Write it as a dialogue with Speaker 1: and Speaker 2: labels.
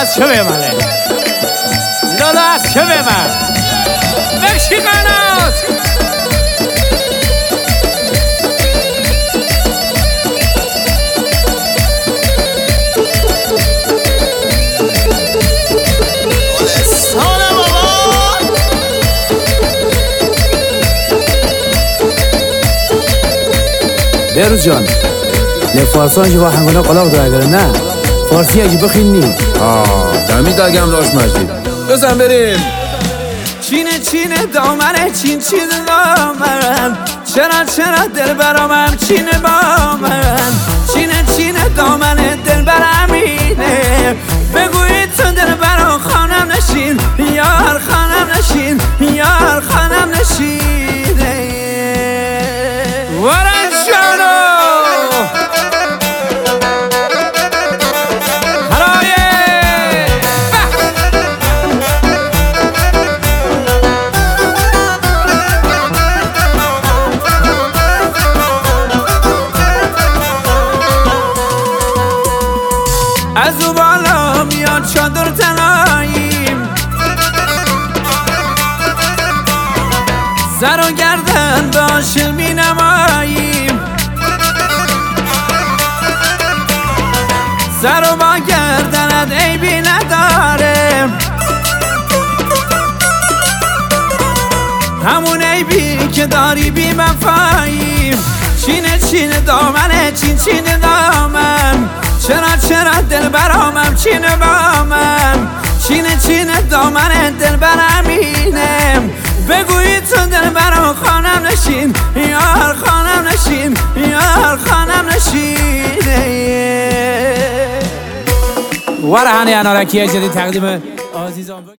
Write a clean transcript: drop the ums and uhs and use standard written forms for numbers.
Speaker 1: از چه به منه لالا از چه به من بکشی قنات
Speaker 2: بروز جان نه فارسان جوا هنگونه قلاق داره نه فارسی اگه بخینی
Speaker 3: دمی دگم داشت مجید بزن بریم
Speaker 1: چینه دامنه چین دامن چرا دل برامم چینه با من چینه دامنه دل برامینه بگویی تو دل برام خانم نشین یار خانم نشین یار خانم نشینه ورن جانو از او بالا میاد چادر تناییم سر و گردن با شل می نماییم سر و با گردنت عیبی نداره همون عیبی که داری بی وفاییم چینه دامنه چین دامن چرا دل برامم چینه با من چینه دامن دل برامینه بگویی تو دل برام خانم نشین یار خانم نشین یار خانم نشینه
Speaker 2: ورهانی انارکی جدید تقدیم عزیزان